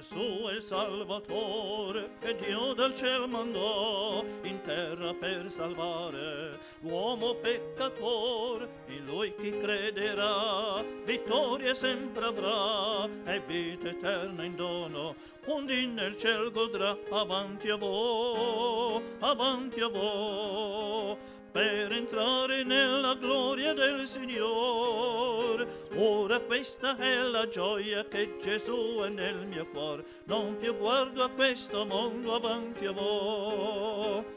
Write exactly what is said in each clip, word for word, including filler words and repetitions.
Gesù è il Salvatore che Dio dal cielo mandò in terra per salvare l'uomo peccatore. In Lui chi crederà vittoria sempre avrà e vita eterna in dono, undi nel ciel godrà. Avanti a voi, avanti a voi, per entrare nella gloria del Signore. Ora questa è la gioia che Gesù è nel mio cuore, non più guardo a questo mondo, avanti a voi.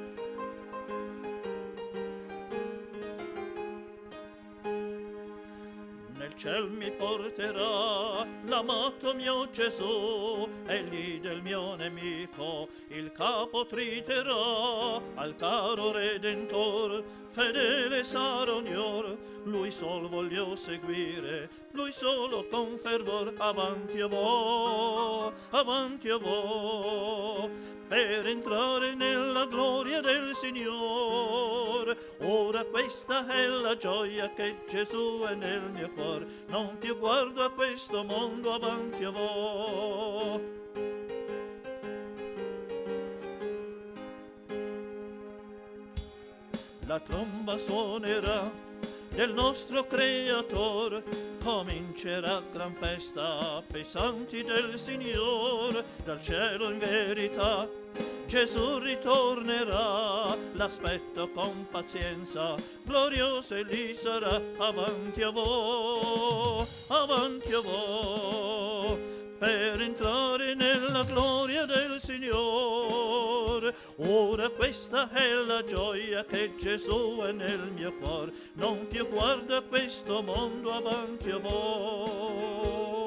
Nel ciel mi porterà l'amato mio Gesù, e lì del mio nemico il capo triterà. Al caro Redentor fedele sarò ognor, Lui sol voglio seguire, Lui solo con fervor. Avanti a voi, avanti a voi, per entrare nella gloria del Signore. Ora questa è la gioia che Gesù è nel mio cuore, non più guardo a questo mondo, avanti a voi. La tromba suonerà del nostro Creator, comincerà gran festa pei santi del Signore. Dal cielo in verità Gesù ritornerà, l'aspetto con pazienza, glorioso egli sarà. Avanti a voi, avanti a voi, per entrare nella gloria del Signore. Ora questa è la gioia che Gesù è nel mio cuore, non più guardo a questo mondo, avanti a voi.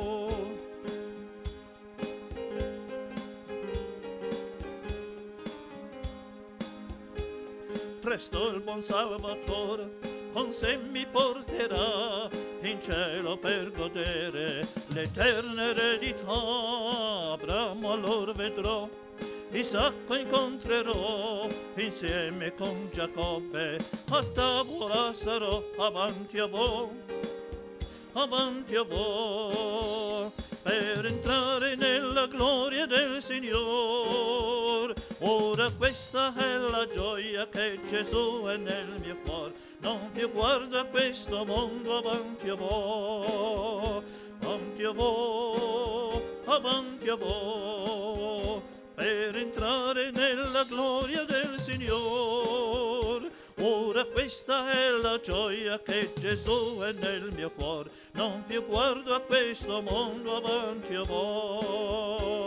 Presto il buon Salvatore con sé mi porterà in cielo per godere l'eterna eredità. Abramo allora vedrò, Isacco incontrerò, insieme con Giacobbe a tavola sarò. Avanti a voi, avanti a voi, per entrare nella gloria del Signore. Ora questa è la gioia che Gesù è nel mio cuore, non più guardo a questo mondo, avanti a voi, avanti a voi, avanti a voi, per entrare nella gloria del Signore. Ora questa è la gioia che Gesù è nel mio cuore, non più guardo a questo mondo, avanti a voi.